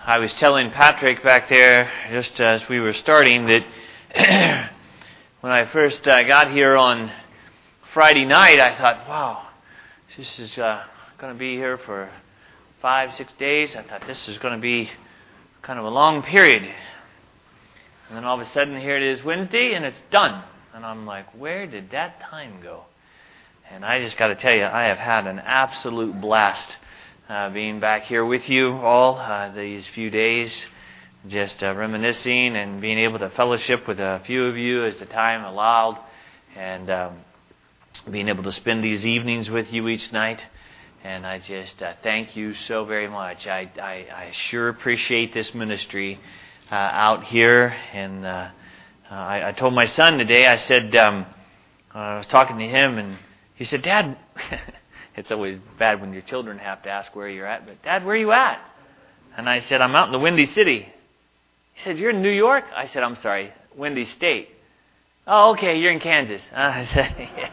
I was telling Patrick back there, just as we were starting, that when I first got here on Friday night, I thought, wow, this is going to be here for 5-6 days. I thought this is going to be kind of a long period. And then all of a sudden, here it is Wednesday, and it's done. And I'm like, where did that time go? And I just got to tell you, I have had an absolute blast being back here with you all these few days, just reminiscing and being able to fellowship with a few of you as the time allowed, and being able to spend these evenings with you each night. And I just thank you so very much. I sure appreciate this ministry out here. And I told my son today, I said, I was talking to him, and he said, Dad, it's always bad when your children have to ask where you're at, but Dad, where are you at? And I said, I'm out in the Windy City. He said, you're in New York? I said, I'm sorry, Windy State. Oh, okay, you're in Kansas. I said, yeah.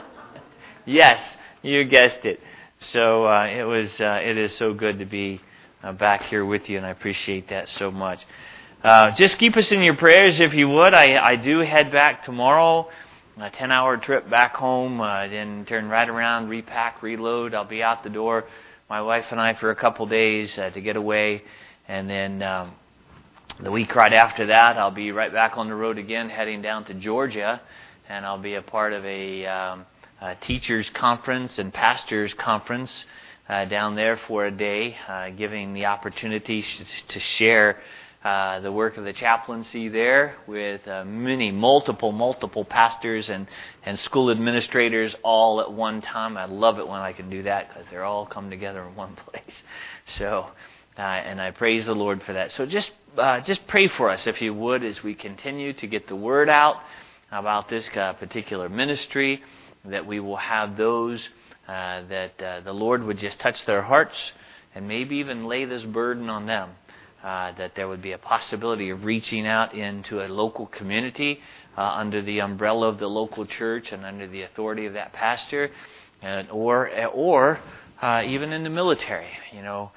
Yes, you guessed it. So it is so good to be back here with you, and I appreciate that so much. Just keep us in your prayers if you would. I do head back tomorrow. A 10-hour trip back home, then turn right around, repack, reload. I'll be out the door, my wife and I, for a couple days to get away. And then the week right after that, I'll be right back on the road again, heading down to Georgia. And I'll be a part of a teachers' conference and pastors' conference down there for a day, giving the opportunity to share the work of the chaplaincy there with multiple pastors and school administrators all at one time. I love it when I can do that because they're all come together in one place. So, and I praise the Lord for that. So just pray for us if you would as we continue to get the word out about this particular ministry, that we will have those that the Lord would just touch their hearts and maybe even lay this burden on them. That there would be a possibility of reaching out into a local community under the umbrella of the local church and under the authority of that pastor, or even in the military. You know,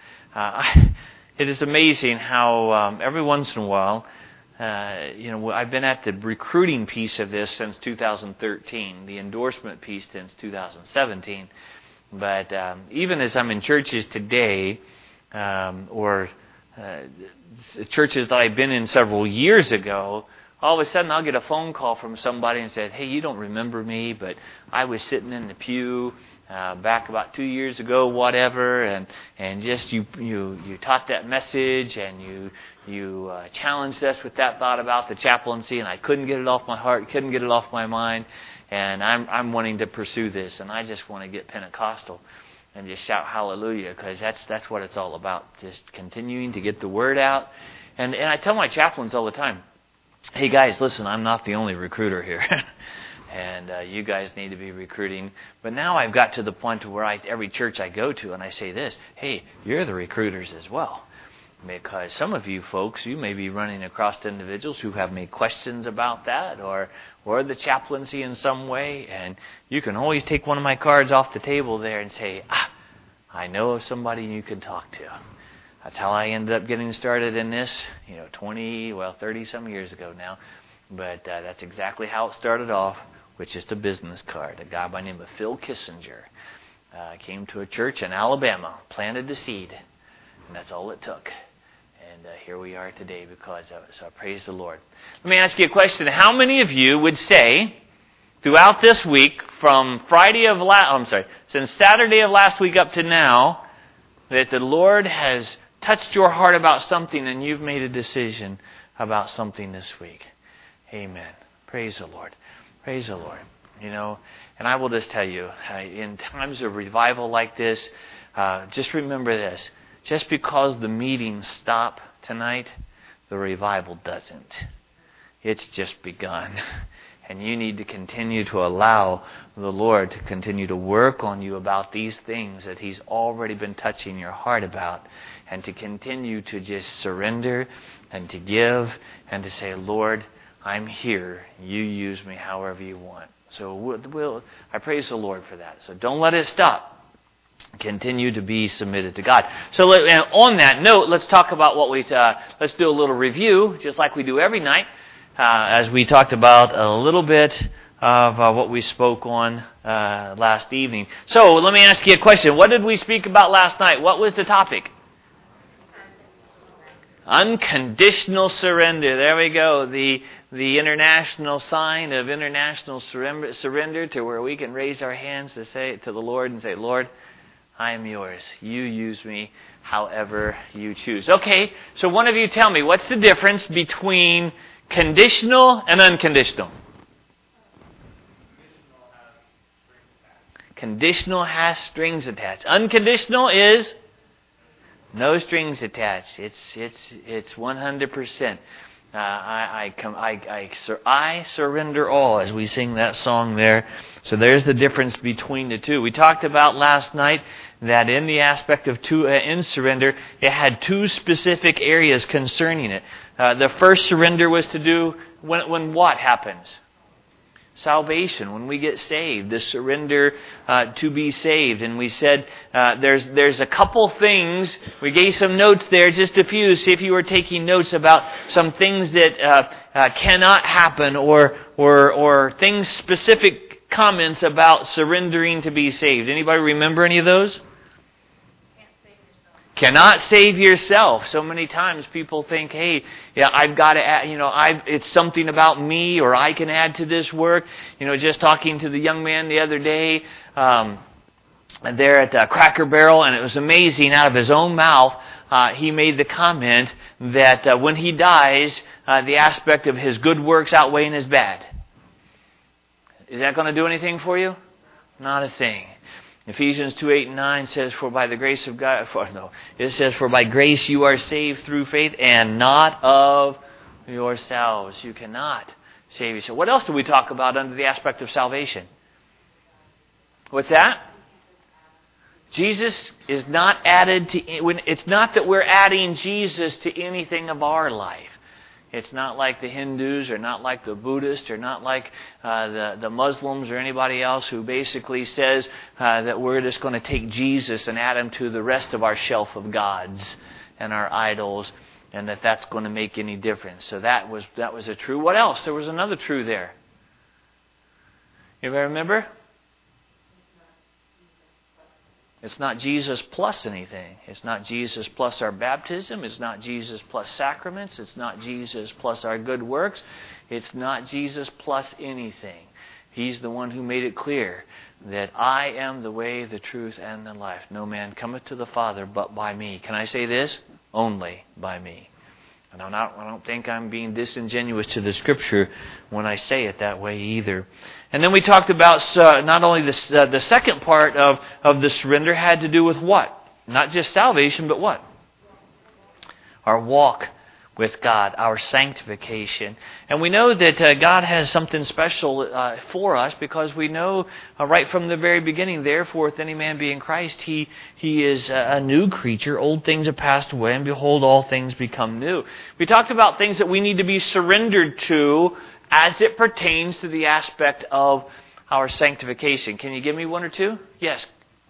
it is amazing how every once in a while, I've been at the recruiting piece of this since 2013, the endorsement piece since 2017. But even as I'm in churches today, churches that I've been in several years ago, all of a sudden I'll get a phone call from somebody and said, hey, you don't remember me, but I was sitting in the pew back about 2 years ago, whatever, and just you taught that message, and you challenged us with that thought about the chaplaincy, and I couldn't get it off my heart, couldn't get it off my mind, and I'm wanting to pursue this, and I just want to get Pentecostal. And just shout hallelujah, because that's what it's all about. Just continuing to get the word out. And I tell my chaplains all the time, hey guys, listen, I'm not the only recruiter here. And you guys need to be recruiting. But now I've got to the point where every church I go to, and I say this, hey, you're the recruiters as well. Because some of you folks, you may be running across individuals who have made questions about that or the chaplaincy in some way, and you can always take one of my cards off the table there and say, I know of somebody you can talk to. That's how I ended up getting started in this, 30 some years ago now. But that's exactly how it started off, with just a business card. A guy by the name of Phil Kissinger came to a church in Alabama, planted the seed, and that's all it took. And here we are today because of it. So praise the Lord. Let me ask you a question. How many of you would say, throughout this week, from since Saturday of last week up to now, that the Lord has touched your heart about something and you've made a decision about something this week? Amen. Praise the Lord. Praise the Lord. And I will just tell you, in times of revival like this, just remember this. Just because the meetings stop tonight, the revival doesn't. It's just begun. And you need to continue to allow the Lord to continue to work on you about these things that He's already been touching your heart about. And to continue to just surrender and to give and to say, Lord, I'm here. You use me however you want. So I praise the Lord for that. So don't let it stop. Continue to be submitted to God. So on that note, let's talk about let's do a little review, just like we do every night, as we talked about a little bit of what we spoke on last evening. So let me ask you a question. What did we speak about last night? What was the topic? Unconditional surrender. There we go. The international sign of international surrender, to where we can raise our hands to say to the Lord and say, Lord, I am yours. You use me however you choose. Okay, so one of you tell me, what's the difference between conditional and unconditional? Conditional has strings attached. Unconditional is no strings attached. It's 100%. I surrender all, as we sing that song there. So there's the difference between the two. We talked about last night that in the aspect of in surrender, it had two specific areas concerning it. The first surrender was to do when what happens? Salvation, when we get saved, the surrender to be saved. And we said there's a couple things. We gave some notes there, just a few. See if you were taking notes about some things that cannot happen, or things, specific comments about surrendering to be saved. Anybody remember any of those? Cannot save yourself. So many times people think, hey, yeah, I've got to add, it's something about me, or I can add to this work. Just talking to the young man the other day, there at Cracker Barrel, and it was amazing. Out of his own mouth, he made the comment that when he dies, the aspect of his good works outweighing his bad. Is that going to do anything for you? Not a thing. Ephesians 2:8-9 says, "For by the grace of God," it says, "For by grace you are saved through faith, and not of yourselves." You cannot save yourself. What else do we talk about under the aspect of salvation? What's that? Jesus is not added to. It's not that we're adding Jesus to anything of our life. It's not like the Hindus, or not like the Buddhists, or not like the Muslims or anybody else who basically says that we're just going to take Jesus and add him to the rest of our shelf of gods and our idols, and that's going to make any difference. So that was a true. What else? There was another true there. You remember? It's not Jesus plus anything. It's not Jesus plus our baptism. It's not Jesus plus sacraments. It's not Jesus plus our good works. It's not Jesus plus anything. He's the one who made it clear that I am the way, the truth, and the life. No man cometh to the Father but by me. Can I say this? Only by me. And I don't think I'm being disingenuous to the Scripture when I say it that way either. And then we talked about not only the second part of the surrender had to do with what? Not just salvation, but what? Our walk with God, our sanctification. And we know that God has something special for us, because we know right from the very beginning, therefore, if any man be in Christ, he is a new creature. Old things have passed away, and behold, all things become new. We talked about things that we need to be surrendered to as it pertains to the aspect of our sanctification. Can you give me one or two? Yes.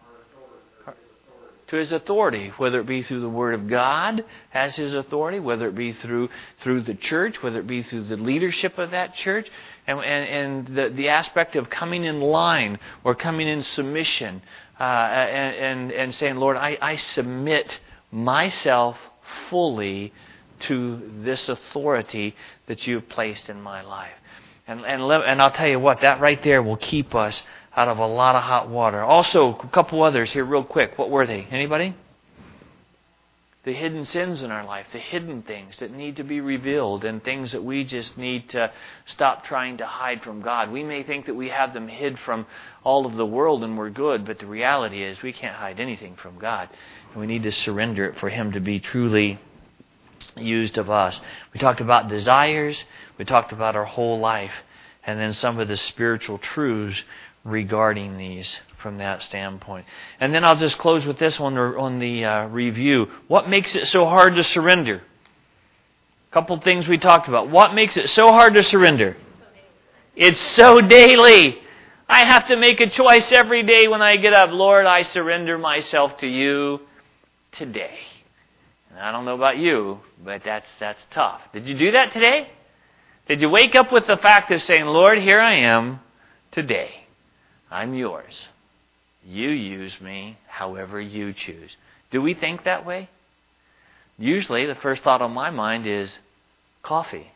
To His authority, whether it be through the Word of God as His authority, whether it be through the church, whether it be through the leadership of that church, and the aspect of coming in line or coming in submission, and saying, Lord, I submit myself fully to this authority that you've placed in my life. And I'll tell you what, that right there will keep us out of a lot of hot water. Also, a couple others here real quick. What were they? Anybody? The hidden sins in our life, the hidden things that need to be revealed, and things that we just need to stop trying to hide from God. We may think that we have them hid from all of the world and we're good, but the reality is we can't hide anything from God. And we need to surrender it for Him to be truly used of us. We talked about desires. We talked about our whole life. And then some of the spiritual truths regarding these from that standpoint. And then I'll just close with this one on the review. What makes it so hard to surrender? A couple things we talked about. What makes it so hard to surrender? It's so daily. I have to make a choice every day when I get up. Lord, I surrender myself to you today. And I don't know about you, but that's tough. Did you do that today? Did you wake up with the fact of saying, Lord, here I am today. I'm yours. You use me however you choose. Do we think that way? Usually the first thought on my mind is coffee.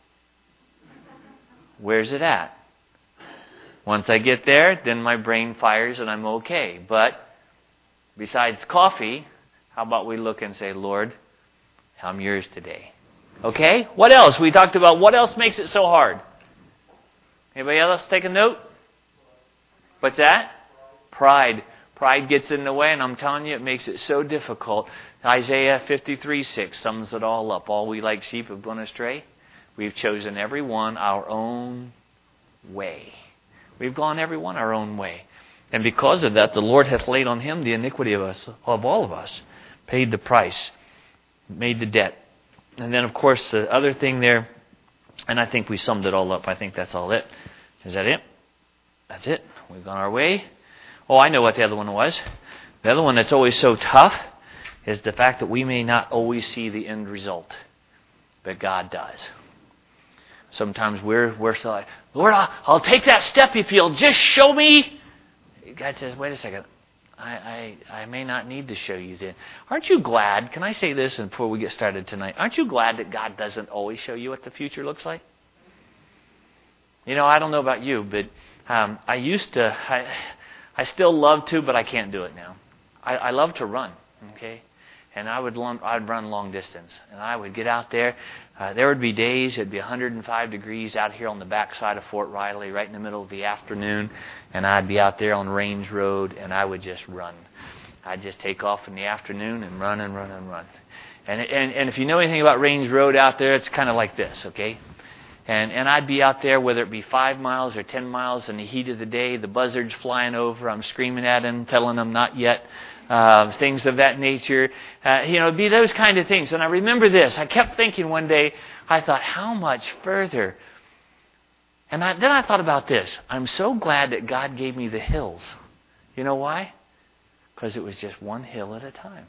Where's it at? Once I get there, then my brain fires and I'm okay. But besides coffee, how about we look and say, Lord, I'm yours today. Okay? What else? We talked about what else makes it so hard. Anybody else take a note? What's that? Pride. Pride gets in the way, and I'm telling you, it makes it so difficult. Isaiah 53:6 sums it all up. All we like sheep have gone astray. We've chosen every one our own way. We've gone every one our own way. And because of that, the Lord hath laid on him the iniquity of all of us. Paid the price. Made the debt. And then, of course, the other thing there, and I think we summed it all up. I think that's all it. Is that it? That's it. We've gone our way. Oh, I know what the other one was. The other one that's always so tough is the fact that we may not always see the end result. But God does. Sometimes we're so like, Lord, I'll take that step if you'll just show me. God says, wait a second. I may not need to show you then. Aren't you glad, can I say this before we get started tonight, aren't you glad that God doesn't always show you what the future looks like? You know, I don't know about you, but I used to, I still love to, but I can't do it now. I love to run, okay? And I'd run long distance. And I would get out there. There would be days, it'd be 105 degrees out here on the backside of Fort Riley, right in the middle of the afternoon. And I'd be out there on Range Road, and I would just run. I'd just take off in the afternoon and run and run and run. And if you know anything about Range Road out there, it's kind of like this, okay? And I'd be out there, whether it be 5 miles or 10 miles in the heat of the day, the buzzards flying over, I'm screaming at them, telling them not yet, things of that nature. It'd be those kind of things. And I remember this. I kept thinking one day, I thought, how much further? And then I thought about this. I'm so glad that God gave me the hills. You know why? Because it was just one hill at a time.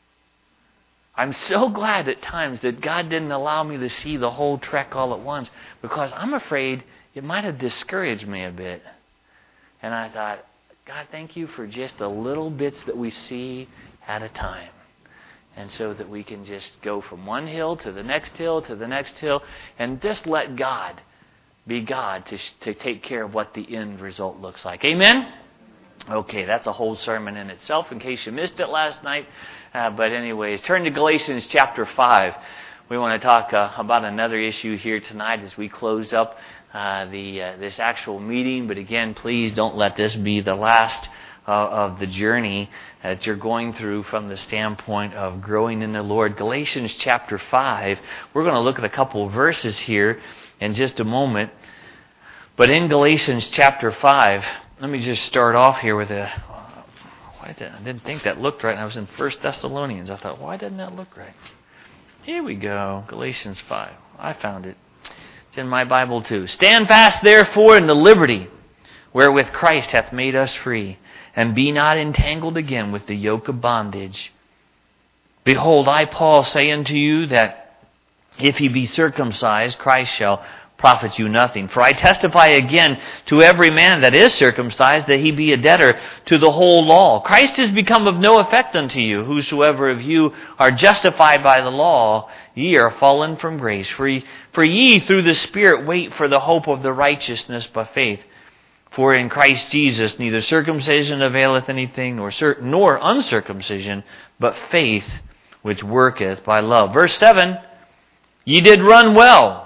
I'm so glad at times that God didn't allow me to see the whole trek all at once, because I'm afraid it might have discouraged me a bit. And I thought, God, thank you for just the little bits that we see at a time. And so that we can just go from one hill to the next hill to the next hill, and just let God be God to take care of what the end result looks like. Amen? Okay, that's a whole sermon in itself in case you missed it last night. But anyways, turn to Galatians chapter 5. We want to talk about another issue here tonight as we close up this actual meeting. But again, please don't let this be the last of the journey that you're going through from the standpoint of growing in the Lord. Galatians chapter 5, we're going to look at a couple of verses here in just a moment. But in Galatians chapter 5, let me just start off here with I didn't think that looked right. I was in 1 Thessalonians. I thought, why doesn't that look right? Here we go. Galatians 5. I found it. It's in my Bible too. Stand fast therefore in the liberty wherewith Christ hath made us free, and be not entangled again with the yoke of bondage. Behold, I, Paul, say unto you that if ye be circumcised, Christ shall profit you nothing. For I testify again to every man that is circumcised that he be a debtor to the whole law. Christ is become of no effect unto you. Whosoever of you are justified by the law, ye are fallen from grace. For ye through the Spirit wait for the hope of the righteousness by faith. For in Christ Jesus neither circumcision availeth anything, nor uncircumcision, but faith which worketh by love. Verse 7, ye did run well.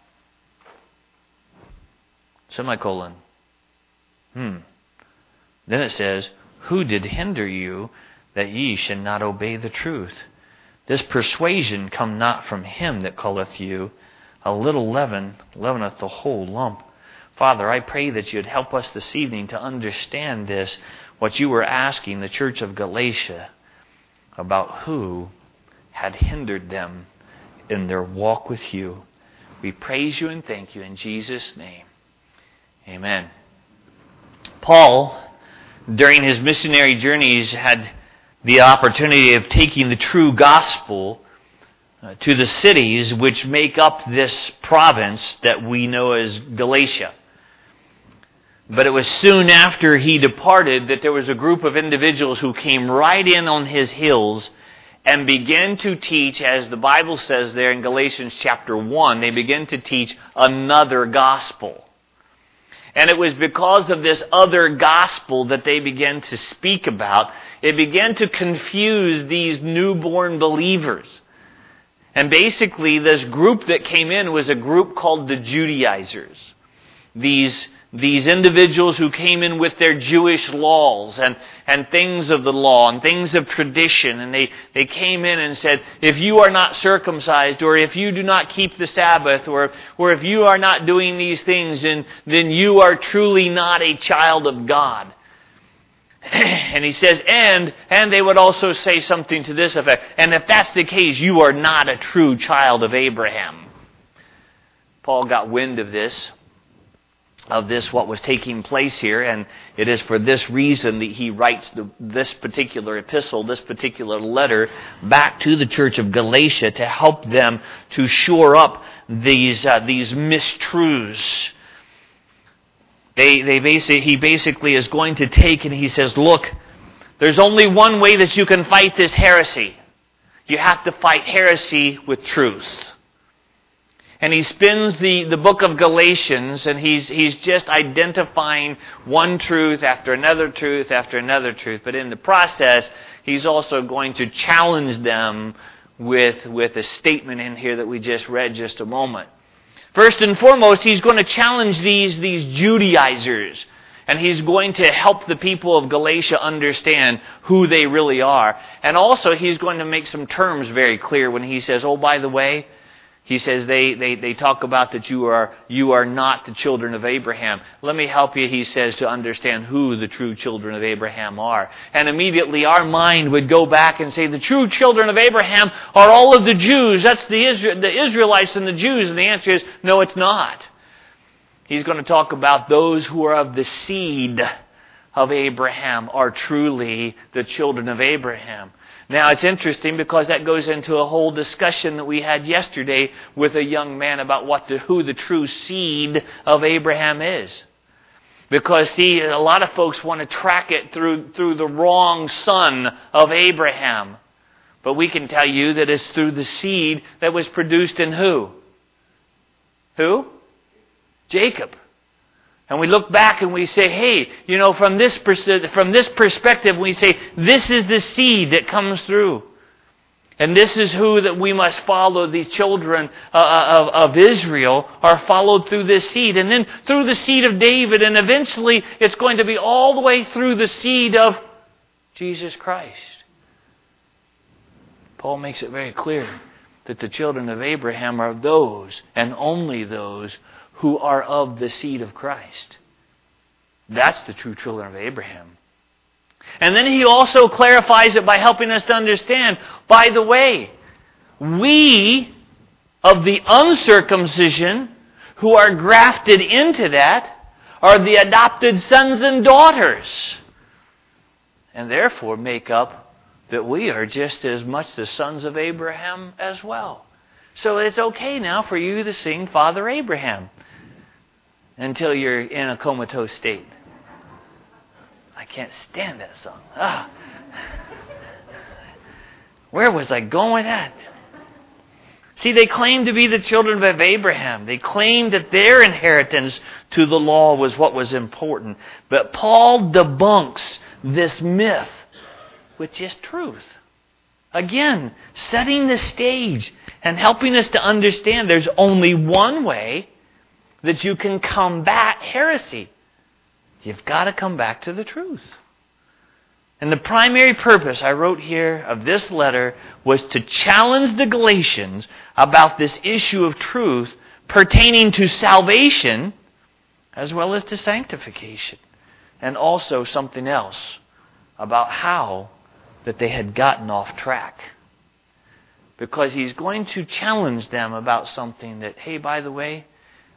Semicolon. Then it says, who did hinder you that ye should not obey the truth? This persuasion come not from him that calleth you. A little leaven leaveneth the whole lump. Father, I pray that you'd help us this evening to understand this, what you were asking the church of Galatia about who had hindered them in their walk with you. We praise you and thank you in Jesus' name. Amen. Paul, during his missionary journeys, had the opportunity of taking the true gospel to the cities which make up this province that we know as Galatia. But it was soon after he departed that there was a group of individuals who came right in on his heels and began to teach, as the Bible says there in Galatians chapter 1, they began to teach another gospel. And it was because of this other gospel that they began to speak about. It began to confuse these newborn believers. And basically, this group that came in was a group called the Judaizers. These individuals who came in with their Jewish laws and things of the law and things of tradition. And they came in and said, if you are not circumcised, or if you do not keep the Sabbath, or if you are not doing these things, then you are truly not a child of God. And he says, and they would also say something to this effect, and if that's the case, you are not a true child of Abraham. Paul got wind of this, what was taking place here, and it is for this reason that he writes this particular epistle, this particular letter, back to the church of Galatia to help them to shore up these mistruths. He basically is going to take and he says, look, there's only one way that you can fight this heresy. You have to fight heresy with truth. And he spins the book of Galatians, and he's just identifying one truth after another truth after another truth. But in the process, he's also going to challenge them with a statement in here that we just read just a moment. First and foremost, he's going to challenge these Judaizers. And he's going to help the people of Galatia understand who they really are. And also, he's going to make some terms very clear when he says, oh, by the way, he says they talk about that you are not the children of Abraham. Let me help you, he says, to understand who the true children of Abraham are. And immediately our mind would go back and say the true children of Abraham are all of the Jews. That's the Israelites and the Jews. And the answer is, no, it's not. He's going to talk about those who are of the seed of Abraham are truly the children of Abraham. Now, it's interesting because that goes into a whole discussion that we had yesterday with a young man about who the true seed of Abraham is. Because, see, a lot of folks want to track it through the wrong son of Abraham. But we can tell you that it's through the seed that was produced in who? Who? Jacob. And we look back and we say, hey, from this perspective, we say, this is the seed that comes through. And this is who that we must follow. These children of Israel are followed through this seed. And then through the seed of David. And eventually it's going to be all the way through the seed of Jesus Christ. Paul makes it very clear that the children of Abraham are those, and only those, who are of the seed of Christ. That's the true children of Abraham. And then he also clarifies it by helping us to understand, by the way, we of the uncircumcision who are grafted into that are the adopted sons and daughters. And therefore make up that we are just as much the sons of Abraham as well. So it's okay now for you to sing Father Abraham until you're in a comatose state. I can't stand that song. Where was I going with that? See, they claimed to be the children of Abraham. They claimed that their inheritance to the law was what was important. But Paul debunks this myth with just truth. Again, setting the stage and helping us to understand there's only one way that you can combat heresy. You've got to come back to the truth. And the primary purpose, I wrote here, of this letter was to challenge the Galatians about this issue of truth pertaining to salvation as well as to sanctification. And also something else about how that they had gotten off track. Because he's going to challenge them about something that, hey, by the way,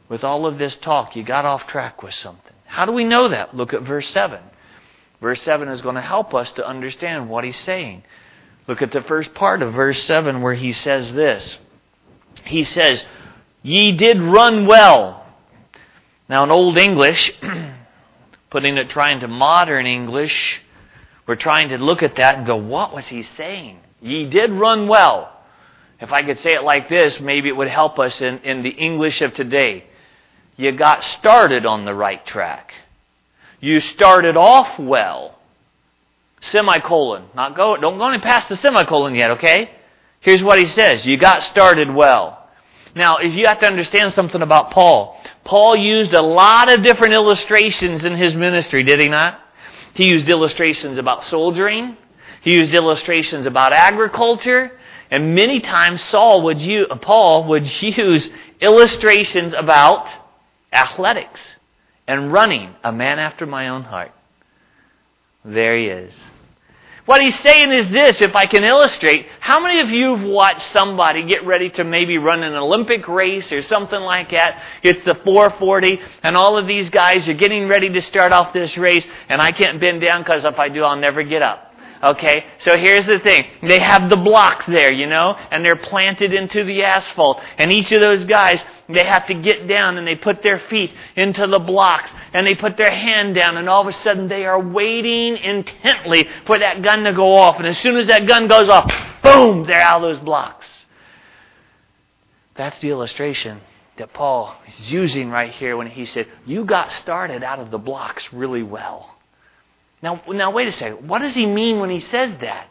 with all of this talk, you got off track with something. How do we know that? Look at verse 7. Verse 7 is going to help us to understand what he's saying. Look at the first part of verse 7 where he says this. He says, "Ye did run well." Now in Old English, trying to modern English, we're trying to look at that and go, what was he saying? Ye did run well. If I could say it like this, maybe it would help us in the English of today. You got started on the right track. You started off well. Semicolon. Don't go any past the semicolon yet, okay? Here's what he says. You got started well. Now, if you have to understand something about Paul, Paul used a lot of different illustrations in his ministry, did he not? He used illustrations about soldiering. He used illustrations about agriculture. And many times Paul would use illustrations about athletics and running. A man after my own heart. There he is. What he's saying is this, if I can illustrate, how many of you have watched somebody get ready to maybe run an Olympic race or something like that? It's the 440, and all of these guys are getting ready to start off this race, and I can't bend down because if I do, I'll never get up. Okay, so here's the thing. They have the blocks there, and they're planted into the asphalt. And each of those guys, they have to get down and they put their feet into the blocks and they put their hand down, and all of a sudden they are waiting intently for that gun to go off. And as soon as that gun goes off, boom, they're out of those blocks. That's the illustration that Paul is using right here when he said, you got started out of the blocks really well. Now wait a second. What does he mean when he says that?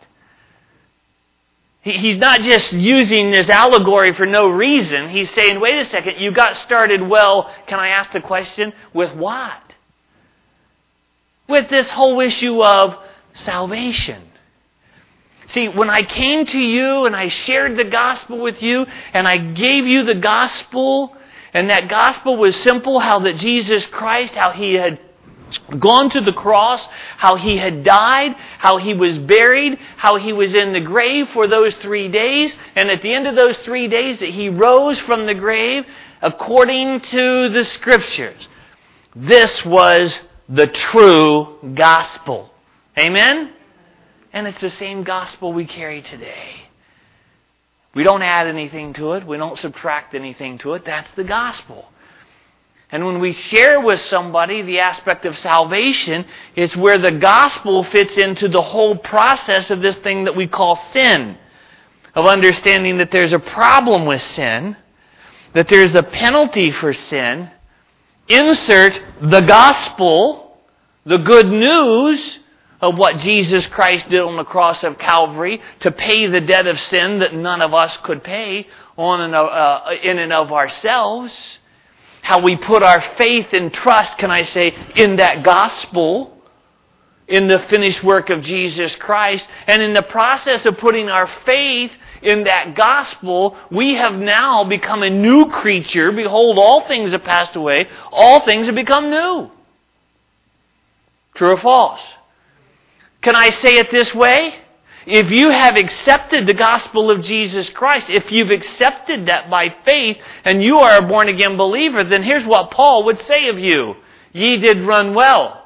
He's not just using this allegory for no reason. He's saying, wait a second, you got started well. Can I ask the question? With what? With this whole issue of salvation. See, when I came to you and I shared the gospel with you and I gave you the gospel, and that gospel was simple, how that Jesus Christ, how He had gone to the cross, how He had died, how He was buried, how He was in the grave for those 3 days, and at the end of those 3 days that He rose from the grave according to the Scriptures. This was the true gospel. Amen? And it's the same gospel we carry today. We don't add anything to it. We don't subtract anything to it. That's the gospel. And when we share with somebody the aspect of salvation, it's where the gospel fits into the whole process of this thing that we call sin. Of understanding that there's a problem with sin, that there's a penalty for sin. Insert the gospel, the good news of what Jesus Christ did on the cross of Calvary to pay the debt of sin that none of us could pay in and of ourselves. How we put our faith and trust, can I say, in that gospel, in the finished work of Jesus Christ. And in the process of putting our faith in that gospel, we have now become a new creature. Behold, all things have passed away. All things have become new. True or false? Can I say it this way? If you have accepted the gospel of Jesus Christ, if you've accepted that by faith and you are a born-again believer, then here's what Paul would say of you. Ye did run well.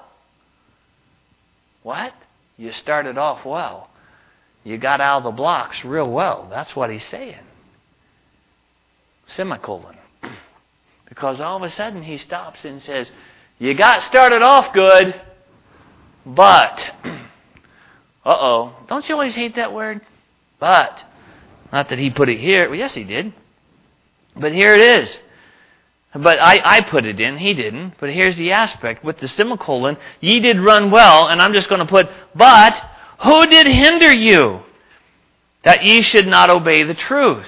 What? You started off well. You got out of the blocks real well. That's what he's saying. Semicolon. Because all of a sudden he stops and says, you got started off good, but... Uh-oh. Don't you always hate that word? But. Not that he put it here. Well, yes, he did. But here it is. But I put it in. He didn't. But here's the aspect. With the semicolon, ye did run well. And I'm just going to put, but who did hinder you that ye should not obey the truth?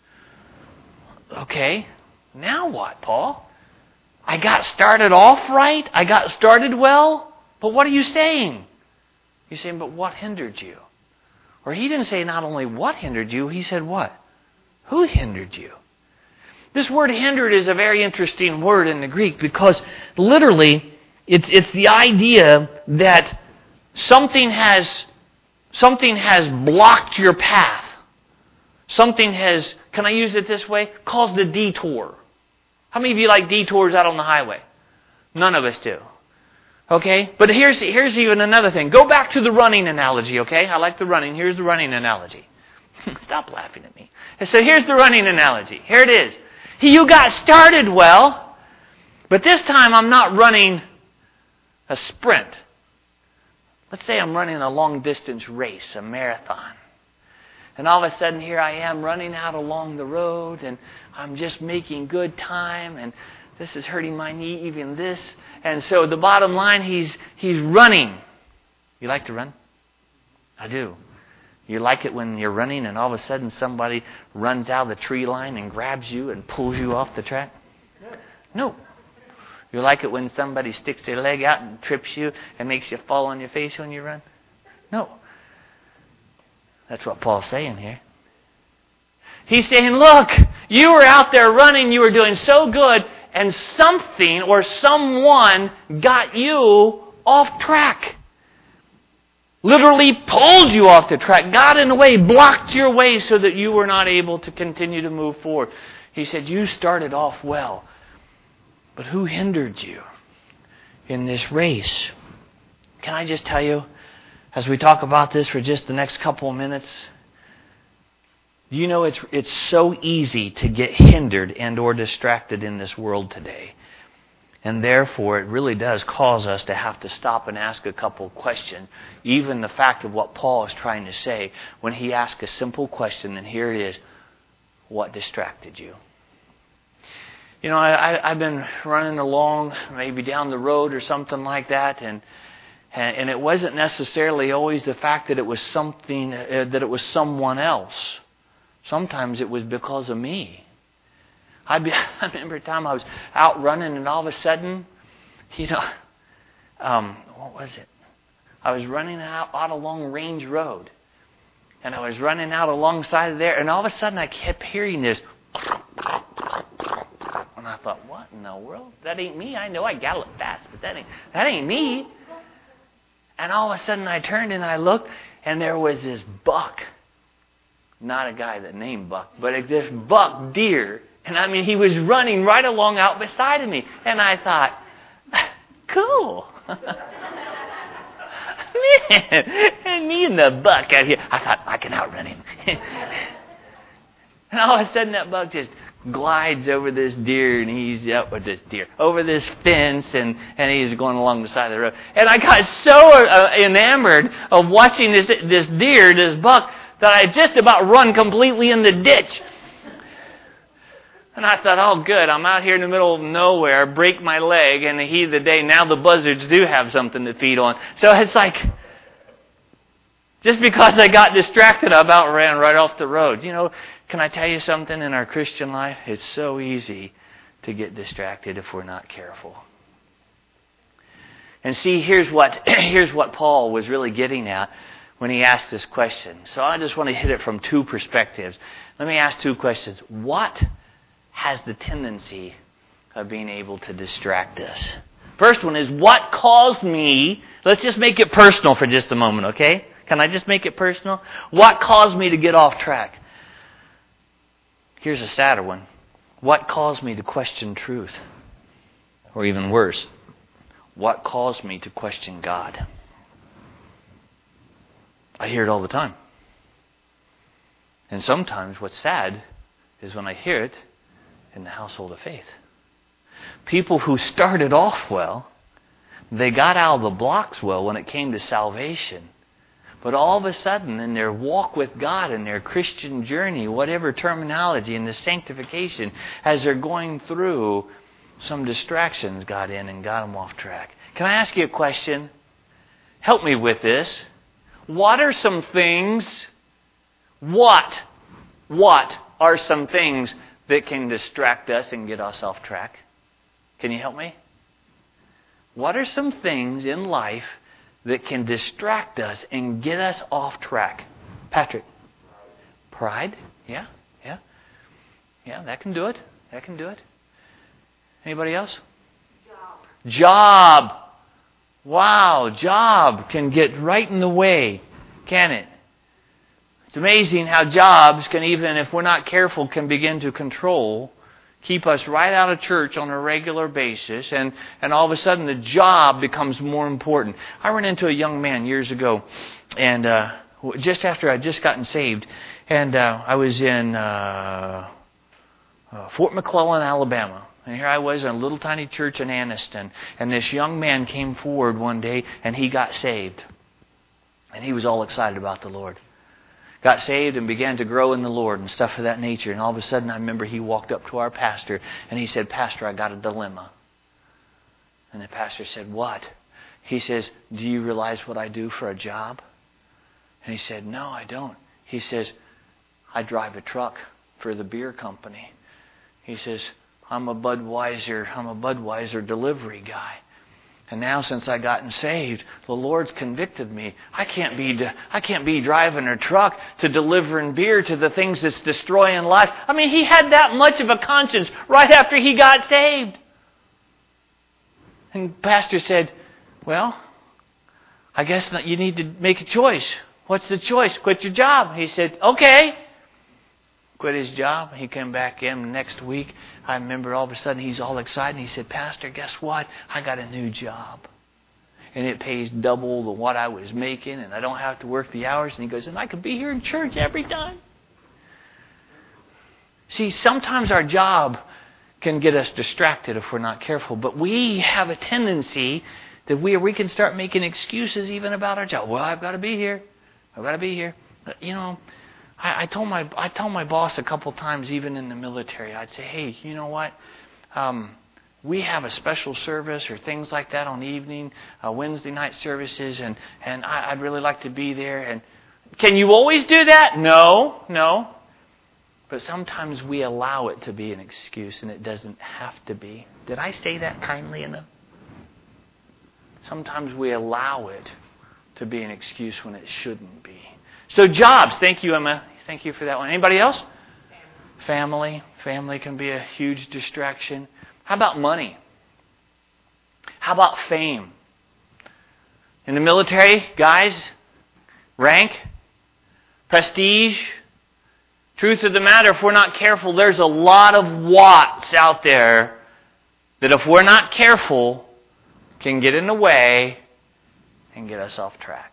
Okay. Now what, Paul? I got started off right. I got started well. But what are you saying? You're saying, but what hindered you? Or he didn't say not only what hindered you, he said what? Who hindered you? This word hindered is a very interesting word in the Greek because literally it's the idea that something has blocked your path. Something has, can I use it this way? Caused a detour. How many of you like detours out on the highway? None of us do. Okay? But here's even another thing. Go back to the running analogy, okay? I like the running. Here's the running analogy. Stop laughing at me. So here's the running analogy. Here it is. You got started well, but this time I'm not running a sprint. Let's say I'm running a long-distance race, a marathon. And all of a sudden here I am running out along the road, and I'm just making good time, and this is hurting my knee, even this. And so the bottom line, he's running. You like to run? I do. You like it when you're running and all of a sudden somebody runs out of the tree line and grabs you and pulls you off the track? No. You like it when somebody sticks their leg out and trips you and makes you fall on your face when you run? No. That's what Paul's saying here. He's saying, look, you were out there running, you were doing so good, and something or someone got you off track. Literally pulled you off the track, got in the way, blocked your way so that you were not able to continue to move forward. He said, you started off well, but who hindered you in this race? Can I just tell you, as we talk about this for just the next couple of minutes, you know it's so easy to get hindered and or distracted in this world today. And therefore, it really does cause us to have to stop and ask a couple of questions. Even the fact of what Paul is trying to say when he asks a simple question, and here it is, what distracted you? You know, I've been running along, maybe down the road or something like that, and it wasn't necessarily always the fact that it was something, that it was someone else. Sometimes it was because of me. I remember a time I was out running and all of a sudden, what was it? I was running out along Range Road. And I was running out alongside of there and all of a sudden I kept hearing this. And I thought, what in the world? That ain't me. I know I gallop fast, but that ain't me. And all of a sudden I turned and I looked and there was this buck. Not a guy that named Buck, but this buck deer. And I mean, he was running right along out beside of me. And I thought, cool. Man, and me and the buck out here. I thought, I can outrun him. And all of a sudden that buck just glides over this deer and he's up with this deer. Over this fence and he's going along the side of the road. And I got so enamored of watching this deer, this buck, that I just about run completely in the ditch. And I thought, oh good, I'm out here in the middle of nowhere, break my leg, and the heat of the day, now the buzzards do have something to feed on. So it's like, just because I got distracted, I about ran right off the road. You know, can I tell you something in our Christian life? It's so easy to get distracted if we're not careful. And see, here's what Paul was really getting at when he asked this question. So I just want to hit it from two perspectives. Let me ask two questions. What has the tendency of being able to distract us? First one is, what caused me, let's just make it personal for just a moment, okay? Can I just make it personal? What caused me to get off track? Here's a sadder one. What caused me to question truth? Or even worse, what caused me to question God? I hear it all the time. And sometimes what's sad is when I hear it in the household of faith. People who started off well, they got out of the blocks well when it came to salvation. But all of a sudden, in their walk with God, in their Christian journey, whatever terminology, in the sanctification, as they're going through, some distractions got in and got them off track. Can I ask you a question? Help me with this. What are some things, what are some things that can distract us and get us off track? Can you help me? What are some things in life that can distract us and get us off track? Patrick? Pride? Yeah, that can do it. Anybody else? Job. Wow, job can get right in the way, can it? It's amazing how jobs can, even if we're not careful, can begin to control keep us right out of church on a regular basis, and all of a sudden the job becomes more important. I ran into a young man years ago, and just after I'd just gotten saved, and I was in Fort McClellan, Alabama. And here I was in a little tiny church in Anniston, and this young man came forward one day, and he got saved. And he was all excited about the Lord. Got saved and began to grow in the Lord and stuff of that nature. And all of a sudden I remember he walked up to our pastor and he said, "Pastor, I got a dilemma." And the pastor said, "What?" He says, "Do you realize what I do for a job?" And he said, "No, I don't." He says, "I drive a truck for the beer company." He says, I'm a Budweiser delivery guy. And now since I gotten saved, the Lord's convicted me. I can't be driving a truck to delivering beer to the things that's destroying life. I mean, he had that much of a conscience right after he got saved. And pastor said, "Well, I guess you need to make a choice." "What's the choice?" "Quit your job." He said, "Okay." Quit his job. He came back in next week. I remember all of a sudden he's all excited. He said, "Pastor, guess what? I got a new job. And it pays double what I was making, and I don't have to work the hours." And he goes, "And I could be here in church every time." See, sometimes our job can get us distracted if we're not careful. But we have a tendency that we can start making excuses even about our job. "Well, I've got to be here. I've got to be here." You know, I told my boss a couple times, even in the military, I'd say, "Hey, you know what? We have a special service or things like that on the evening, Wednesday night services, and I'd really like to be there." And can you always do that? No. But sometimes we allow it to be an excuse, and it doesn't have to be. Did I say that kindly enough? Sometimes we allow it to be an excuse when it shouldn't be. So jobs. Thank you, Emma. Thank you for that one. Anybody else? Family. Family can be a huge distraction. How about money? How about fame? In the military, guys, rank, prestige. Truth of the matter, if we're not careful, there's a lot of watts out there that if we're not careful, can get in the way and get us off track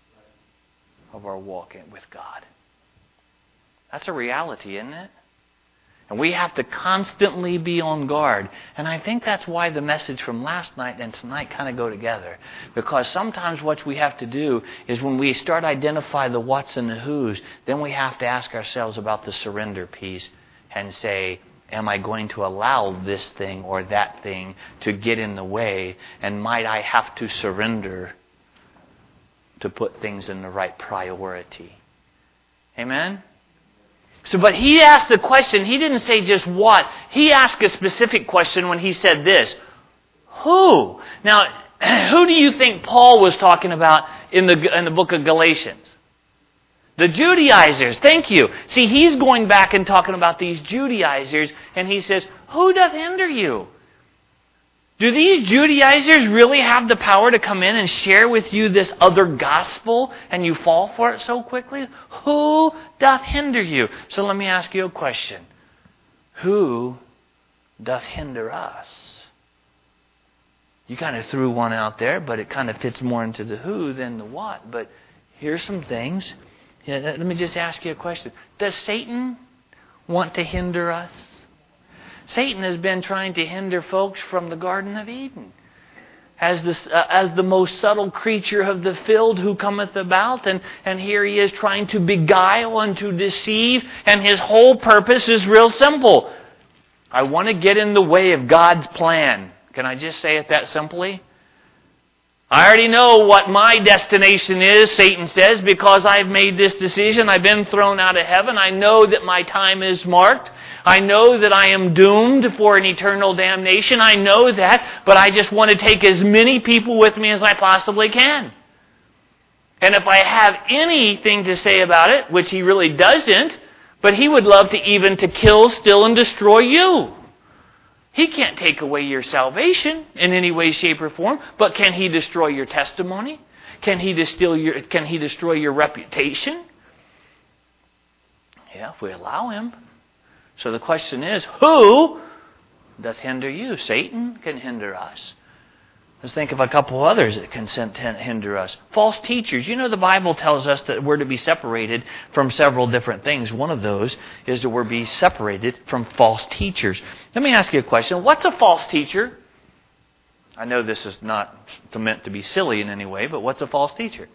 of our walk with God. That's a reality, isn't it? And we have to constantly be on guard. And I think that's why the message from last night and tonight kind of go together. Because sometimes what we have to do is when we start identify the what's and the who's, then we have to ask ourselves about the surrender piece and say, am I going to allow this thing or that thing to get in the way? And might I have to surrender to put things in the right priority? Amen? So, but he asked the question, he didn't say just what. He asked a specific question when he said this. Who? Now, who do you think Paul was talking about in the book of Galatians? The Judaizers. Thank you. See, he's going back and talking about these Judaizers, and he says, who doth hinder you? Do these Judaizers really have the power to come in and share with you this other gospel and you fall for it so quickly? Who doth hinder you? So let me ask you a question. Who doth hinder us? You kind of threw one out there, but it kind of fits more into the who than the what. But here's some things. Let me just ask you a question. Does Satan want to hinder us? Satan has been trying to hinder folks from the Garden of Eden. As the most subtle creature of the field who cometh about, and here he is trying to beguile and to deceive, and his whole purpose is real simple. I want to get in the way of God's plan. Can I just say it that simply? I already know what my destination is, Satan says, because I've made this decision. I've been thrown out of heaven. I know that my time is marked. I know that I am doomed for an eternal damnation. I know that, but I just want to take as many people with me as I possibly can. And if I have anything to say about it, which he really doesn't, but he would love to even to kill, steal, and destroy you. He can't take away your salvation in any way, shape, or form, but can he destroy your testimony? Can he destroy your reputation? Yeah, if we allow him. So the question is, who doth hinder you. Satan can hinder us. Let's think of a couple others that can hinder us. False teachers. You know, the Bible tells us that we're to be separated from several different things. One of those is that we're to be separated from false teachers. Let me ask you a question. What's a false teacher? I know this is not meant to be silly in any way, but what's a false teacher?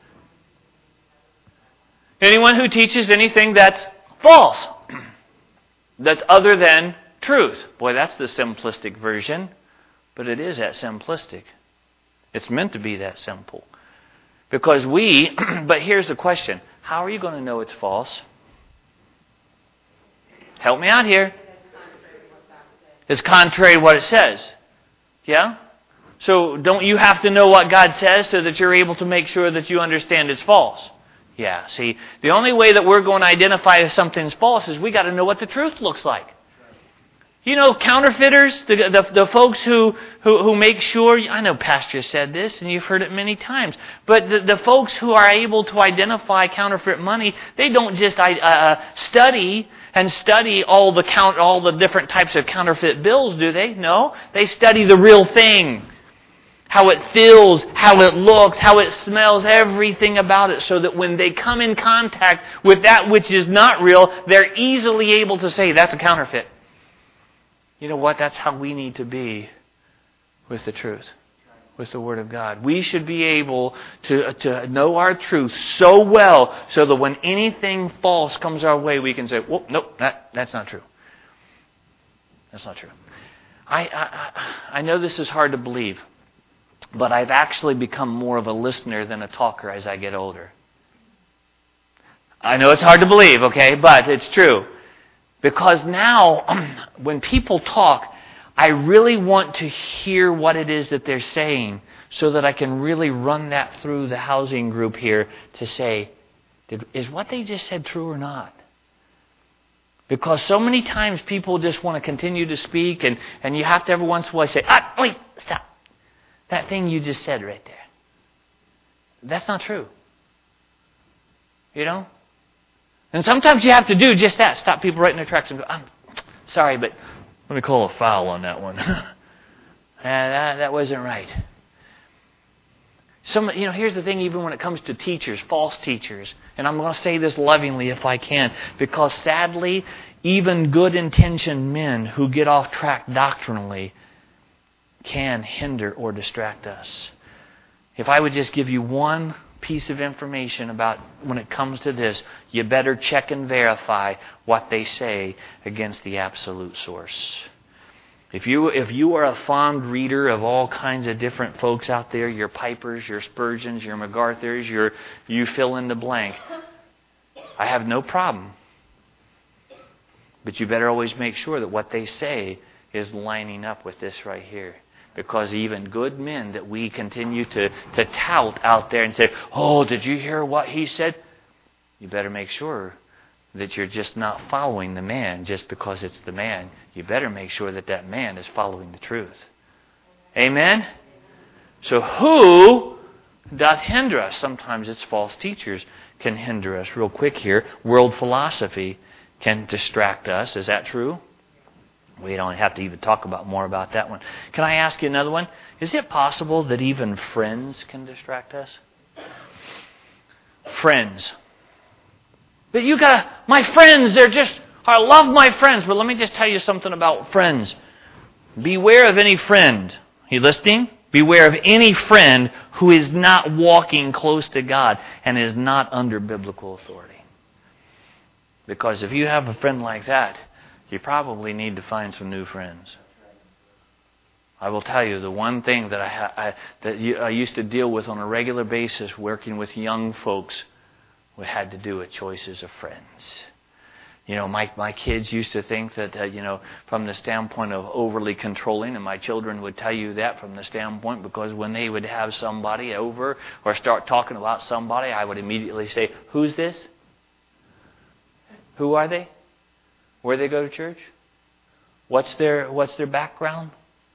Anyone who teaches anything that's false, that's other than truth. Boy, that's the simplistic version. But it is that simplistic. It's meant to be that simple. Because but here's the question. How are you going to know it's false? Help me out here. It's contrary to what it says. Yeah? So don't you have to know what God says so that you're able to make sure that you understand it's false? Yeah, see, the only way that we're going to identify if something's false is we got to know what the truth looks like. You know, counterfeiters, the folks who make sure, I know Pastor said this and you've heard it many times, but the folks who are able to identify counterfeit money, they don't just study all the different types of counterfeit bills, do they? No, they study the real thing. How it feels, how it looks, how it smells, everything about it, so that when they come in contact with that which is not real, they're easily able to say, that's a counterfeit. You know what? That's how we need to be with the truth, with the Word of God. We should be able to know our truth so well so that when anything false comes our way, we can say, "Whoa, nope, that's not true. That's not true." I know this is hard to believe, but I've actually become more of a listener than a talker as I get older. I know it's hard to believe, okay, but it's true. Because now, when people talk, I really want to hear what it is that they're saying so that I can really run that through the housing group here to say, is what they just said true or not? Because so many times people just want to continue to speak and you have to every once in a while say, wait, stop. That thing you just said right there. That's not true. You know? And sometimes you have to do just that. Stop people right in their tracks and go, I'm sorry, but let me call a foul on that one. That wasn't right. Here's the thing, even when it comes to teachers, false teachers, and I'm going to say this lovingly if I can, because sadly, even good-intentioned men who get off track doctrinally can hinder or distract us. If I would just give you one piece of information about when it comes to this, you better check and verify what they say against the absolute source. If you are a fond reader of all kinds of different folks out there, your Pipers, your Spurgeons, your MacArthurs, you fill in the blank, I have no problem. But you better always make sure that what they say is lining up with this right here. Because even good men that we continue to tout out there and say, oh, did you hear what he said? You better make sure that you're just not following the man just because it's the man. You better make sure that that man is following the truth. Amen? So who doth hinder us? Sometimes it's false teachers can hinder us. Real quick here, world philosophy can distract us. Is that true? We don't have to even talk more about that one. Can I ask you another one? Is it possible that even friends can distract us? Friends. But my friends, I love my friends. But let me just tell you something about friends. Beware of any friend. Are you listening? Beware of any friend who is not walking close to God and is not under biblical authority. Because if you have a friend like that, you probably need to find some new friends. I will tell you, the one thing that I used to deal with on a regular basis working with young folks had to do with choices of friends. You know, my kids used to think that, from the standpoint of overly controlling, and my children would tell you that from the standpoint, because when they would have somebody over or start talking about somebody, I would immediately say, who's this? Who are they? Where they go to church? What's their background?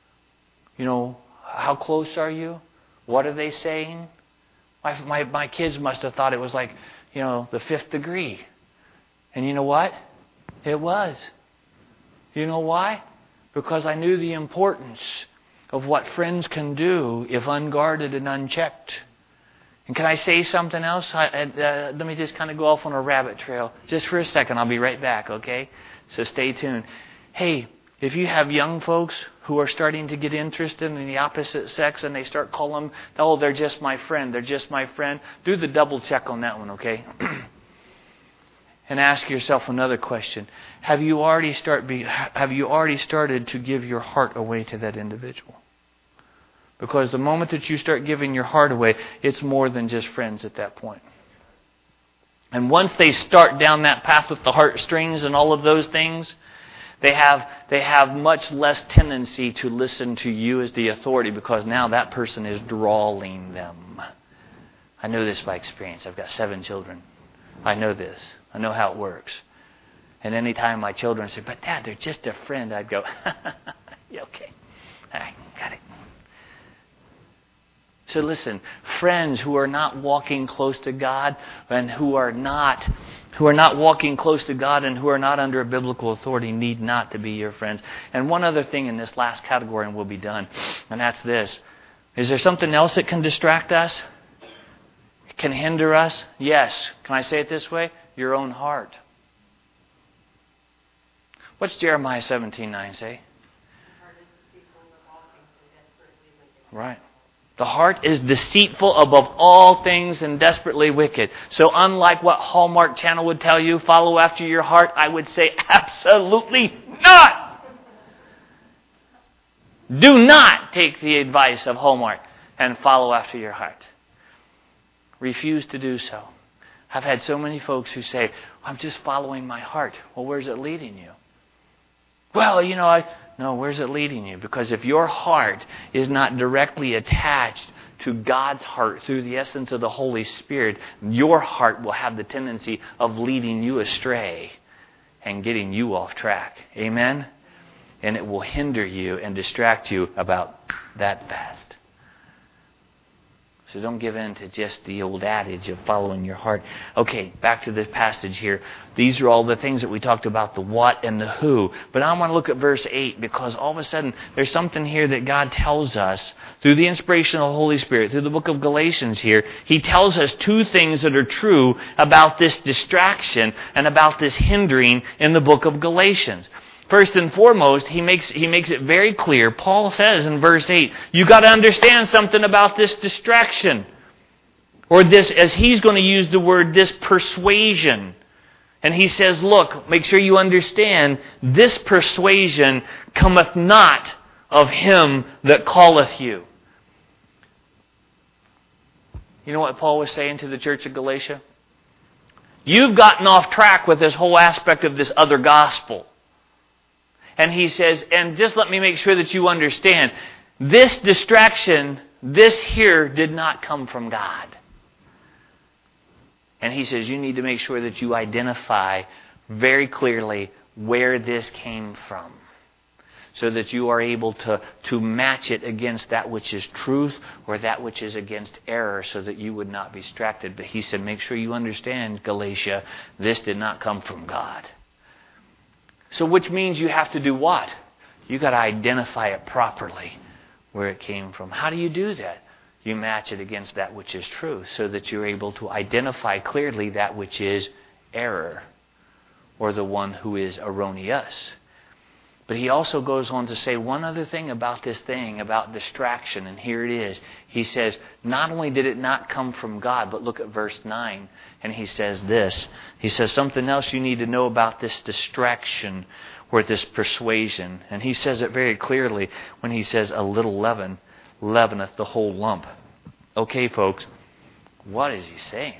How close are you? What are they saying? My kids must have thought it was like, the fifth degree. And you know what? It was. You know why? because I knew the importance of what friends can do if unguarded and unchecked. And can I say something else? Let me just kind of go off on a rabbit trail just for a second. I'll be right back, okay? So stay tuned. Hey, if you have young folks who are starting to get interested in the opposite sex and they start calling them, oh, they're just my friend, they're just my friend, do the double check on that one, okay? And ask yourself another question. Have you already started to give your heart away to that individual? Because the moment that you start giving your heart away, it's more than just friends at that point. And once they start down that path with the heartstrings and all of those things, they have much less tendency to listen to you as the authority, because now that person is drawing them. I know this by experience. I've got 7 children. I know this. I know how it works. And anytime my children say, but Dad, they're just a friend, I'd go, yeah, okay. All right, got it. So listen, friends who are not walking close to God and who are not walking close to God and who are not under a biblical authority need not to be your friends. And one other thing in this last category and we'll be done, and that's this. Is there something else that can distract us? Can hinder us? Yes. Can I say it this way? Your own heart. What's Jeremiah 17:9 say? Right. The heart is deceitful above all things and desperately wicked. So unlike what Hallmark Channel would tell you, follow after your heart, I would say absolutely not. Do not take the advice of Hallmark and follow after your heart. Refuse to do so. I've had so many folks who say, I'm just following my heart. Well, where's it leading you? Well, no, where's it leading you? Because if your heart is not directly attached to God's heart through the essence of the Holy Spirit, your heart will have the tendency of leading you astray and getting you off track. Amen? And it will hinder you and distract you about that fast. So don't give in to just the old adage of following your heart. Okay, back to the passage here. These are all the things that we talked about, the what and the who. But I want to look at verse 8 because all of a sudden there's something here that God tells us through the inspiration of the Holy Spirit, through the book of Galatians here. He tells us 2 things that are true about this distraction and about this hindering in the book of Galatians. First and foremost, he makes it very clear. Paul says in verse 8, you got to understand something about this distraction. Or this, as he's going to use the word, this persuasion. And he says, look, make sure you understand, this persuasion cometh not of him that calleth you. You know what Paul was saying to the church of Galatia? You've gotten off track with this whole aspect of this other gospel. And he says, and just let me make sure that you understand, this distraction, this here did not come from God. And he says, you need to make sure that you identify very clearly where this came from, so that you are able to match it against that which is truth or that which is against error, so that you would not be distracted. But he said, make sure you understand, Galatia, this did not come from God. So which means you have to do what? You got to identify it properly, where it came from. How do you do that? You match it against that which is true, so that you're able to identify clearly that which is error, or the one who is erroneous. But he also goes on to say one other thing about this thing, about distraction, and here it is. He says, not only did it not come from God, but look at verse 9, and he says this. He says something else you need to know about this distraction, or this persuasion. And he says it very clearly when he says, a little leaven leaveneth the whole lump. Okay, folks, what is he saying?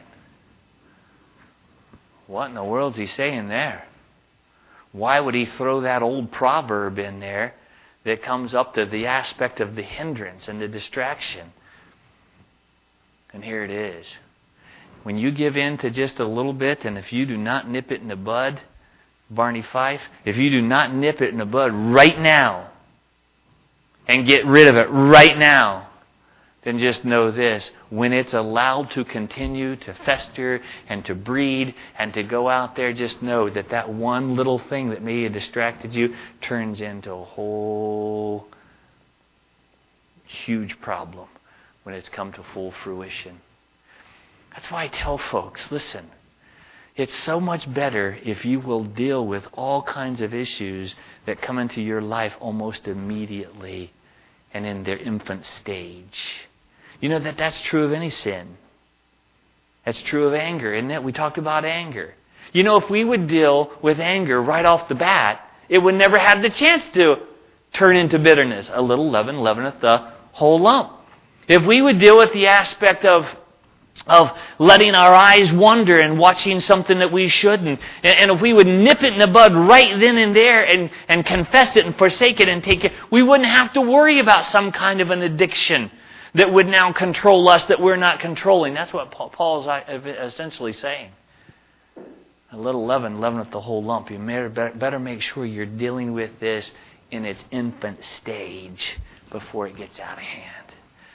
What in the world is he saying there? Why would he throw that old proverb in there that comes up to the aspect of the hindrance and the distraction? And here it is. When you give in to just a little bit, and if you do not nip it in the bud, Barney Fife, if you do not nip it in the bud right now and get rid of it right now, then just know this. When it's allowed to continue to fester and to breed and to go out there, just know that that one little thing that may have distracted you turns into a whole huge problem when it's come to full fruition. That's why I tell folks, listen, it's so much better if you will deal with all kinds of issues that come into your life almost immediately and in their infant stage. You know that's true of any sin. That's true of anger, isn't it? We talked about anger. You know, if we would deal with anger right off the bat, it would never have the chance to turn into bitterness. A little leaven leaveneth the whole lump. If we would deal with the aspect of letting our eyes wander and watching something that we shouldn't, and if we would nip it in the bud right then and there and confess it and forsake it and take it, we wouldn't have to worry about some kind of an addiction that would now control us that we're not controlling. That's what Paul's essentially saying. A little leaven leaveneth the whole lump. You better make sure you're dealing with this in its infant stage before it gets out of hand.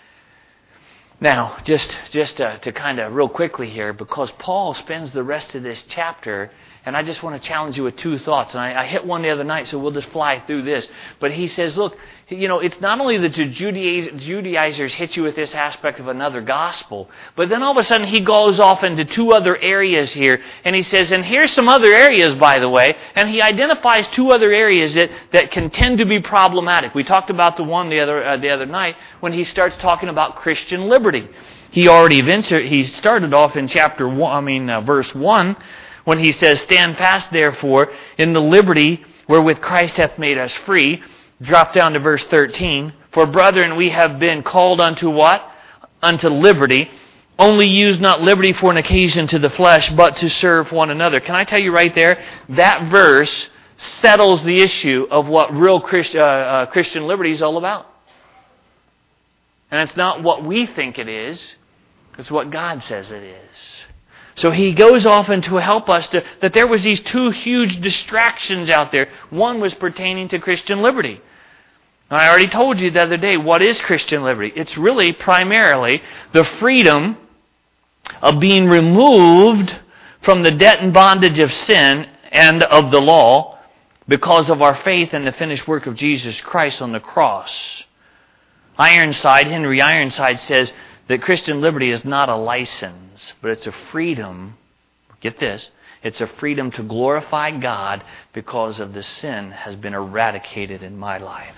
Now, just to kind of real quickly here, because Paul spends the rest of this chapter, and I just want to challenge you with two thoughts. And I hit one the other night, so we'll just fly through this. But he says, look, it's not only that the Judaizers hit you with this aspect of another gospel, but then all of a sudden he goes off into two other areas here. And he says, and here's some other areas, by the way. And he identifies two other areas that can tend to be problematic. We talked about the one the other night when he starts talking about Christian liberty. He started off in verse 1, when he says, stand fast, therefore, in the liberty wherewith Christ hath made us free. Drop down to verse 13. For brethren, we have been called unto what? Unto liberty. Only use not liberty for an occasion to the flesh, but to serve one another. Can I tell you right there, that verse settles the issue of what real Christian liberty is all about. And it's not what we think it is. It's what God says it is. So he goes off and to help us that there was these two huge distractions out there. One was pertaining to Christian liberty. I already told you the other day, what is Christian liberty? It's really primarily the freedom of being removed from the debt and bondage of sin and of the law because of our faith in the finished work of Jesus Christ on the cross. Henry Ironside says that Christian liberty is not a license, but it's a freedom, get this, it's a freedom to glorify God because of the sin has been eradicated in my life.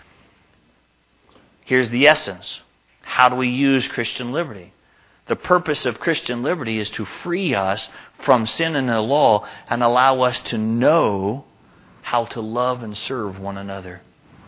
Here's the essence. How do we use Christian liberty? The purpose of Christian liberty is to free us from sin and the law and allow us to know how to love and serve one another.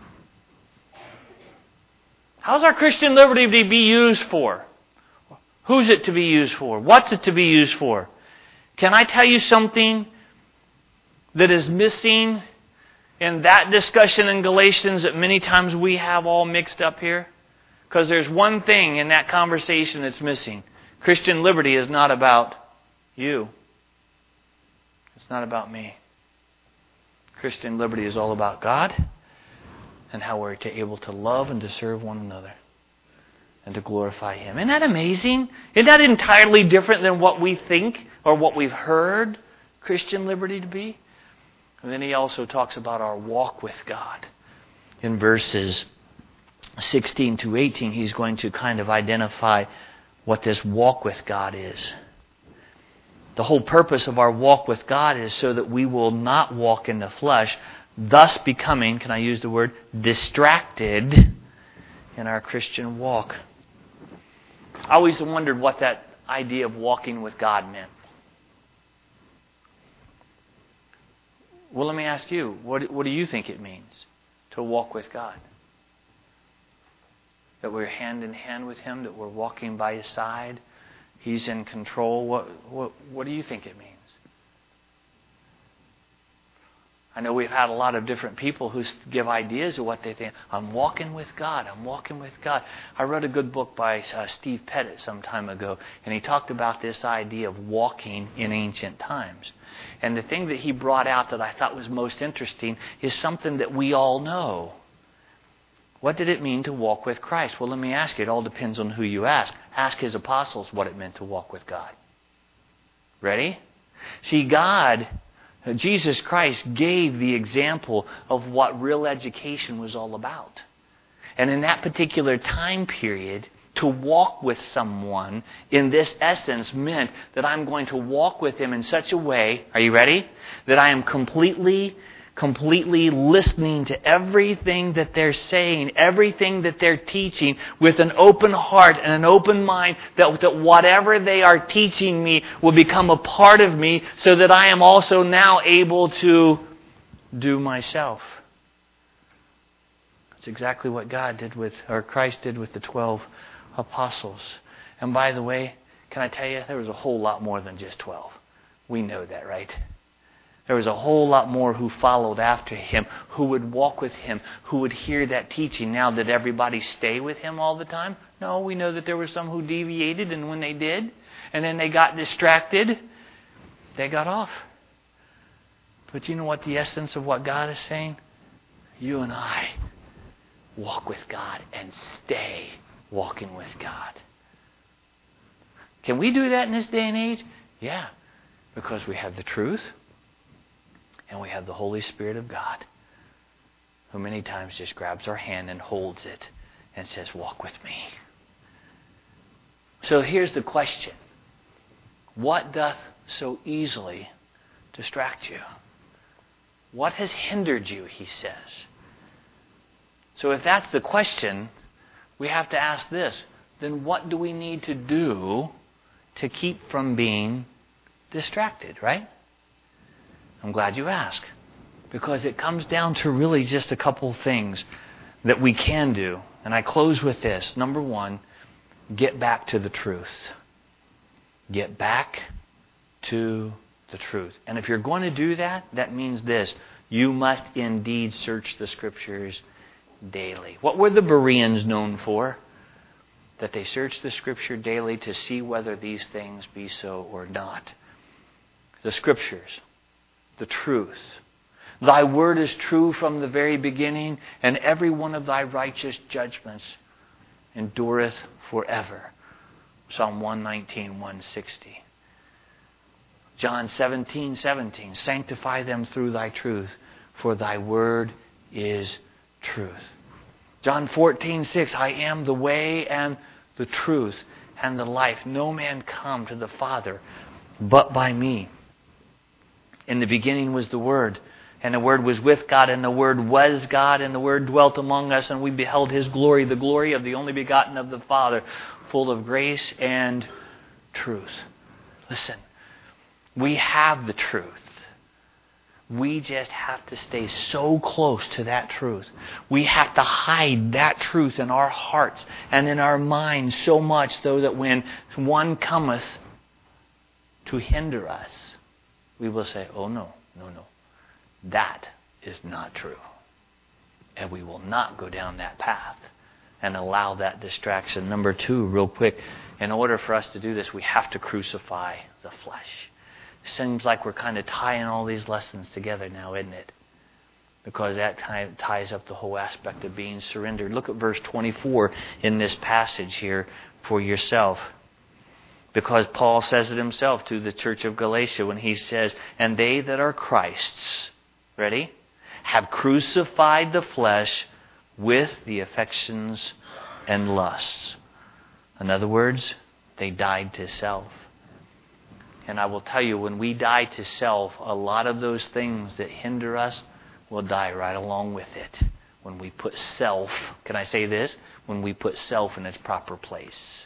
How's our Christian liberty to be used for? Who's it to be used for? What's it to be used for? Can I tell you something that is missing in that discussion in Galatians that many times we have all mixed up here? Because there's one thing in that conversation that's missing. Christian liberty is not about you. It's not about me. Christian liberty is all about God and how we're able to love and to serve one another and to glorify Him. Isn't that amazing? Isn't that entirely different than what we think or what we've heard Christian liberty to be? And then he also talks about our walk with God. In verses 16 to 18, he's going to kind of identify what this walk with God is. The whole purpose of our walk with God is so that we will not walk in the flesh, thus becoming, can I use the word, distracted in our Christian walk. I always wondered what that idea of walking with God meant. Well, let me ask you, what do you think it means to walk with God? That we're hand in hand with Him, that we're walking by His side, He's in control. What do you think it means? I know we've had a lot of different people who give ideas of what they think. I'm walking with God. I'm walking with God. I read a good book by Steve Pettit some time ago, and he talked about this idea of walking in ancient times. And the thing that he brought out that I thought was most interesting is something that we all know. What did it mean to walk with Christ? Well, let me ask you. It all depends on who you ask. Ask His apostles what it meant to walk with God. Ready? See, Jesus Christ gave the example of what real education was all about. And in that particular time period, to walk with someone in this essence meant that I'm going to walk with him in such a way, are you ready? That I am completely listening to everything that they're saying, everything that they're teaching with an open heart and an open mind, that whatever they are teaching me will become a part of me so that I am also now able to do myself. That's exactly what Christ did with the 12 apostles. And by the way, can I tell you, there was a whole lot more than just 12. We know that, right? There was a whole lot more who followed after him, who would walk with him, who would hear that teaching. Now, did everybody stay with him all the time? No, we know that there were some who deviated, and when they did, and then they got distracted, they got off. But you know what the essence of what God is saying? You and I walk with God and stay walking with God. Can we do that in this day and age? Yeah, because we have the truth and we have the Holy Spirit of God, who many times just grabs our hand and holds it and says, walk with me. So here's the question. What doth so easily distract you? What has hindered you, he says. So if that's the question, we have to ask this. Then what do we need to do to keep from being distracted, right? I'm glad you asked. Because it comes down to really just a couple things that we can do. And I close with this. Number one, get back to the truth. Get back to the truth. And if you're going to do that, that means this. You must indeed search the Scriptures daily. What were the Bereans known for? That they searched the Scripture daily to see whether these things be so or not. The Scriptures, the truth. Thy word is true from the very beginning, and every one of thy righteous judgments endureth forever. Psalm 119, 160. John 17:17. Sanctify them through thy truth, for thy word is truth. John 14:6. I am the way and the truth and the life. No man come to the Father but by me. In the beginning was the Word, and the Word was with God, and the Word was God, and the Word dwelt among us, and we beheld His glory, the glory of the only begotten of the Father, full of grace and truth. Listen, we have the truth. We just have to stay so close to that truth. We have to hide that truth in our hearts and in our minds so much, though, that when one cometh to hinder us, we will say, oh no, that is not true. And we will not go down that path and allow that distraction. Number two, real quick, in order for us to do this, we have to crucify the flesh. Seems like we're kind of tying all these lessons together now, isn't it? Because that kind of ties up the whole aspect of being surrendered. Look at verse 24 in this passage here for yourself. Because Paul says it himself to the church of Galatia when he says, and they that are Christ's, ready, have crucified the flesh with the affections and lusts. In other words, they died to self. And I will tell you, when we die to self, a lot of those things that hinder us will die right along with it. When we put self, can I say this? When we put self in its proper place.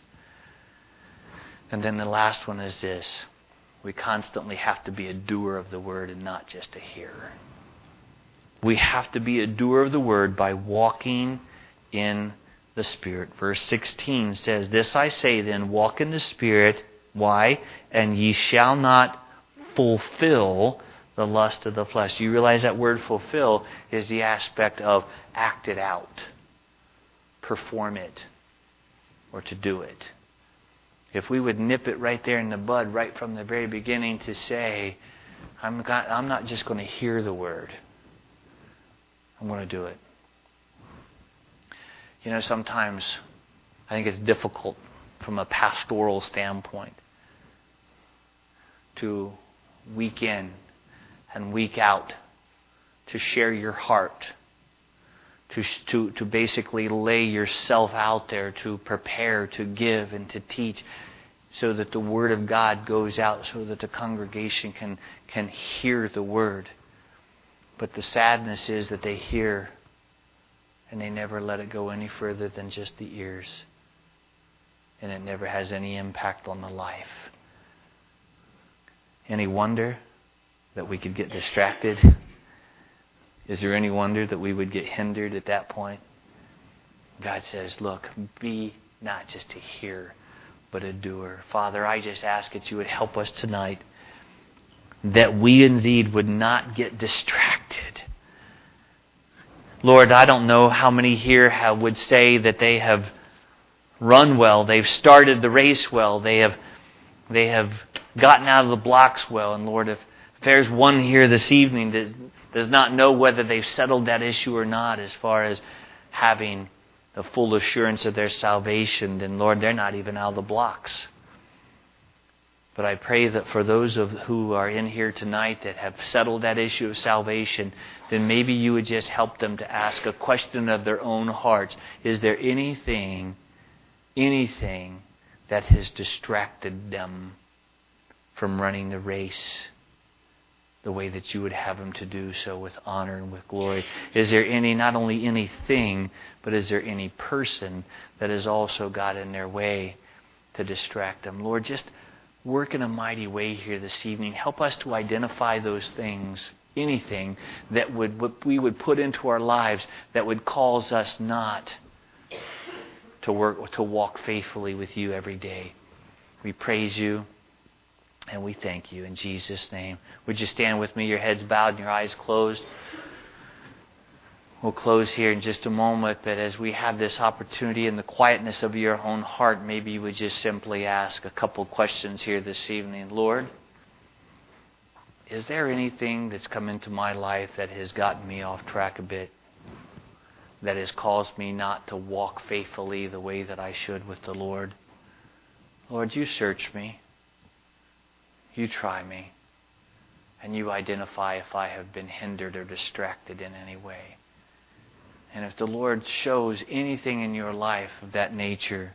And then the last one is this. We constantly have to be a doer of the word and not just a hearer. We have to be a doer of the word by walking in the Spirit. Verse 16 says, this I say then, walk in the Spirit. Why? And ye shall not fulfill the lust of the flesh. You realize that word fulfill is the aspect of act it out, perform it, or to do it. If we would nip it right there in the bud, right from the very beginning, to say, I'm not just going to hear the word. I'm going to do it. Sometimes I think it's difficult from a pastoral standpoint to week in and week out to share your heart, to basically lay yourself out there, to prepare, to give, and to teach, so that the Word of God goes out, so that the congregation can hear the Word. But the sadness is that they hear and they never let it go any further than just the ears. And it never has any impact on the life. Any wonder that we could get distracted? Is there any wonder that we would get hindered at that point? God says, look, be not just a hearer, but a doer. Father, I just ask that you would help us tonight, that we indeed would not get distracted. Lord, I don't know how many here would say that they have run well, they've started the race well, they have gotten out of the blocks well. And Lord, if there's one here this evening that does not know whether they've settled that issue or not as far as having the full assurance of their salvation, then Lord, they're not even out of the blocks. But I pray that for those who are in here tonight that have settled that issue of salvation, then maybe you would just help them to ask a question of their own hearts. Is there anything that has distracted them from running the race the way that you would have them to do so, with honor and with glory? Is there not only anything, but is there any person that has also got in their way to distract them? Lord, just work in a mighty way here this evening. Help us to identify those things, anything that we would put into our lives that would cause us not to walk faithfully with you every day. We praise you and we thank you in Jesus' name. Would you stand with me, your heads bowed and your eyes closed? We'll close here in just a moment, but as we have this opportunity in the quietness of your own heart, maybe you would just simply ask a couple questions here this evening. Lord, is there anything that's come into my life that has gotten me off track a bit, that has caused me not to walk faithfully the way that I should with the Lord? Lord, you search me. You try me. And you identify if I have been hindered or distracted in any way. And if the Lord shows anything in your life of that nature,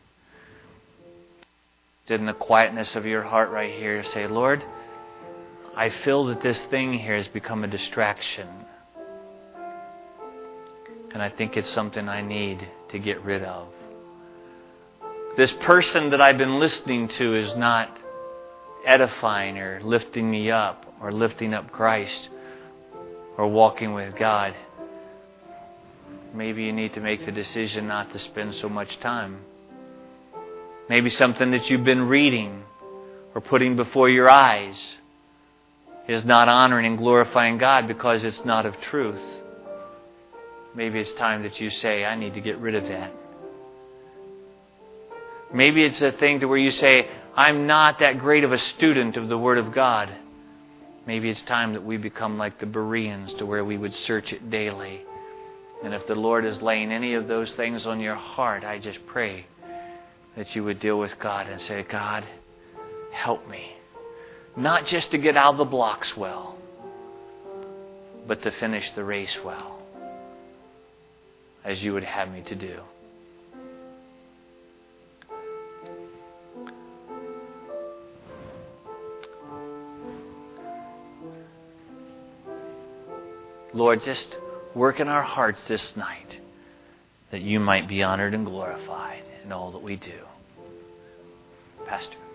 then in the quietness of your heart right here, say, Lord, I feel that this thing here has become a distraction. And I think it's something I need to get rid of. This person that I've been listening to is not edifying or lifting me up or lifting up Christ or walking with God. Maybe you need to make the decision not to spend so much time. Maybe something that you've been reading or putting before your eyes is not honoring and glorifying God because it's not of truth. Maybe it's time that you say, I need to get rid of that. Maybe it's a thing to where you say, I'm not that great of a student of the Word of God. Maybe it's time that we become like the Bereans, to where we would search it daily. And if the Lord is laying any of those things on your heart, I just pray that you would deal with God and say, God, help me. Not just to get out of the blocks well, but to finish the race well, as you would have me to do. Lord, just work in our hearts this night that you might be honored and glorified in all that we do. Pastor.